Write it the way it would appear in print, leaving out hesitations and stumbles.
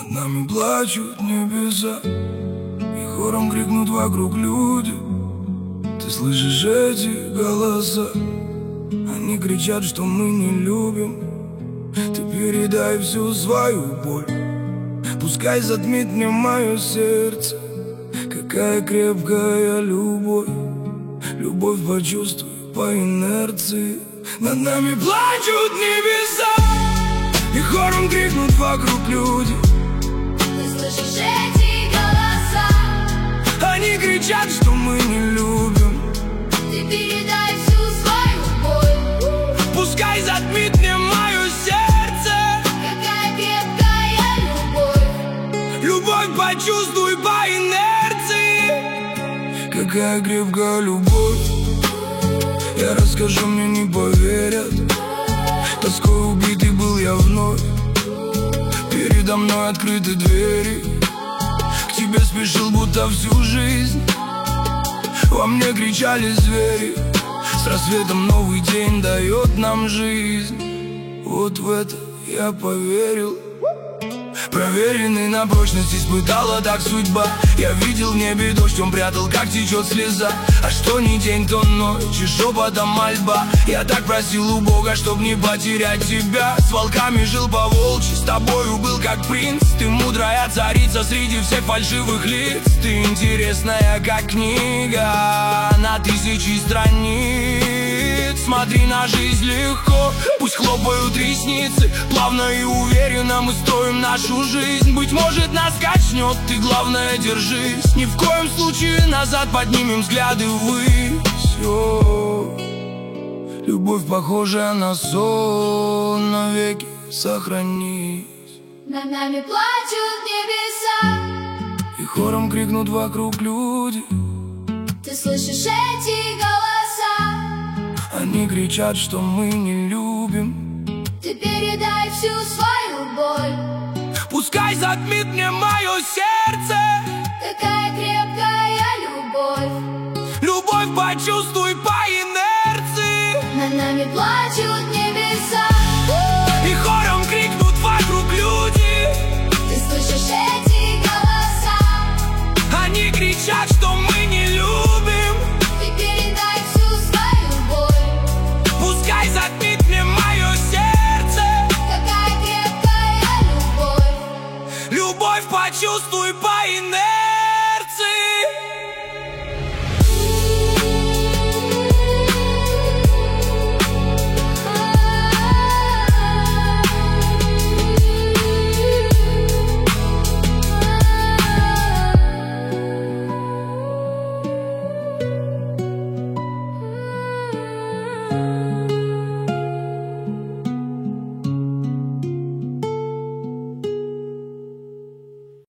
Над нами плачут небеса, и хором крикнут вокруг люди. Ты слышишь эти голоса? Они кричат, что мы не любим. Ты передай всю свою боль, пускай затмит мне мое сердце. Какая крепкая любовь, любовь почувствуй по инерции. Над нами плачут небеса, и хором крикнут вокруг люди. Ты слышишь эти голоса? Они кричат, что мы не любим. Ты передай всю свою боль, пускай затмит мне мое сердце. какая крепкая любовь, Любовь почувствуй по инерции. Какая крепкая любовь, я расскажу, мне не поверят. Тоской убитый был я вновь, передо мной открыты двери. К тебе спешил, будто всю жизнь. Во мне кричали звери. С рассветом новый день дает нам жизнь. Вот в это я поверил. Проверенный на прочность, испытала так судьба. Я видел в небе дождь, он прятал, как течет слеза. А что ни день, то ночь, и шепотом мольба. Я так просил у Бога, чтоб не потерять тебя. С волками жил по-волчьи, с тобою был как принц. Ты мудрая царица среди всех фальшивых лиц. Ты интересная, как книга на 1000 страниц. Смотри на жизнь легко, пусть хлопают ресницы. Плавно и уверенно мы строим нашу жизнь. Быть может, нас качнет, ты главное держись. Ни в коем случае назад, поднимем взгляды ввысь. О, любовь, похожая на сон, навеки сохранись. над нами плачут небеса. И хором крикнут вокруг люди. Ты слышишь эти голоса? Они кричат, что мы не любим. Ты передай всю свою боль, Пускай затмит мне мое сердце. какая крепкая любовь, Любовь почувствуй по инерции. над нами плачут небеса. И хором крикнут вокруг люди. Ты слышишь эти голоса? Они кричат, что мы не любим. Ты передай всю свою боль, Пускай затмит мне мое сердце. какая крепкая любовь, Любовь почувствуй по инерции.